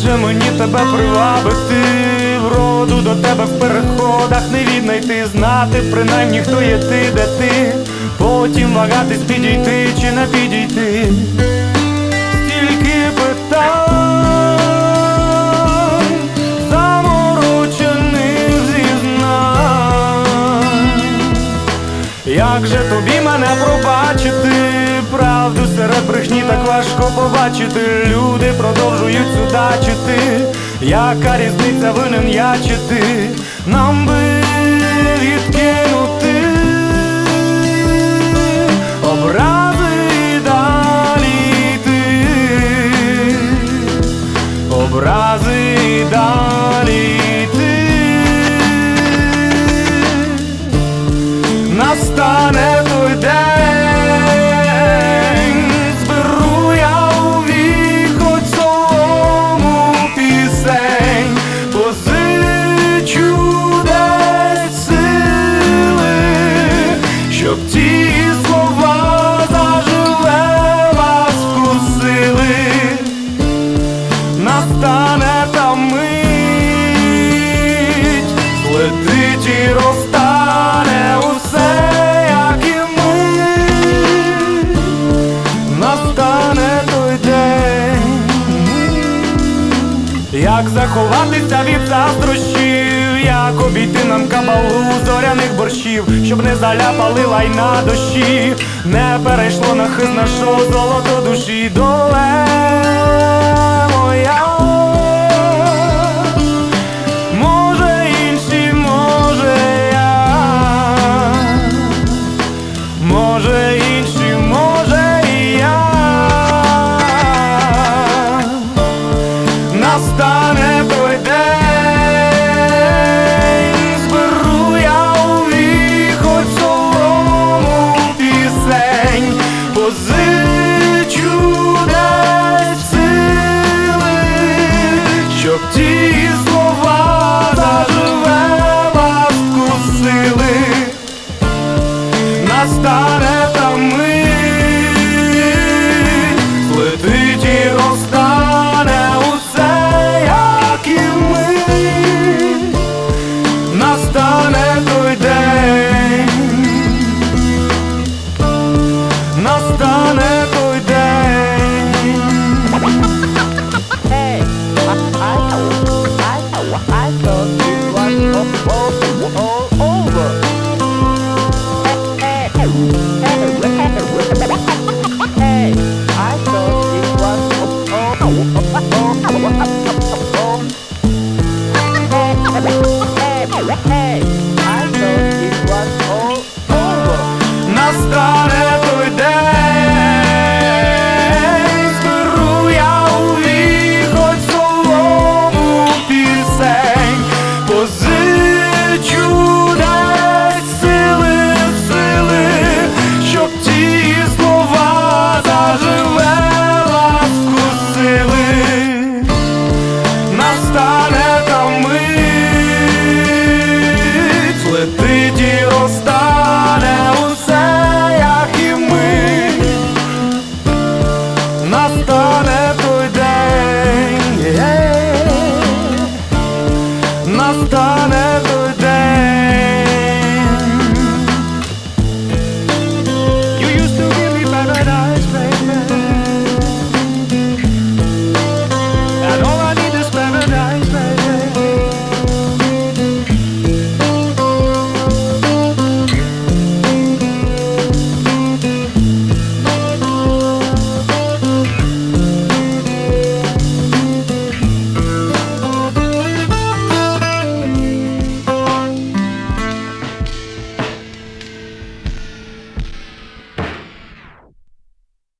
же мені тебе привабити, вроду до тебе в переходах не віднайти, знати принаймні хто є ти, де ти, потім вагатись підійти чи не підійти. Стільки питань, заморочених зізнань. Як же тобі мене пробачити? Правду серед брехні так важко побачити. Люди продовжують судачити. Яка різниця, винен я чи ти? Нам би відкинути образи і далі йти, образи і далі йти. Настане той день, зберу я у віхоть солому пісень, позичу десь сили, щоб ті слова заживе вас вкусили. Настане та мить, злетить і розтане усе, як і ми. Настане той день. Як заховатися від заздрощів, як обійти нам кабалу зоряних борщів, щоб не заляпали лайна дощі, не перейшло на хист нашого золото душі. Доле моя, може інші, може я, може інші, може і я. Настане той день, зберу я у віхоть солому пісень, позичу десь сили, щоб ті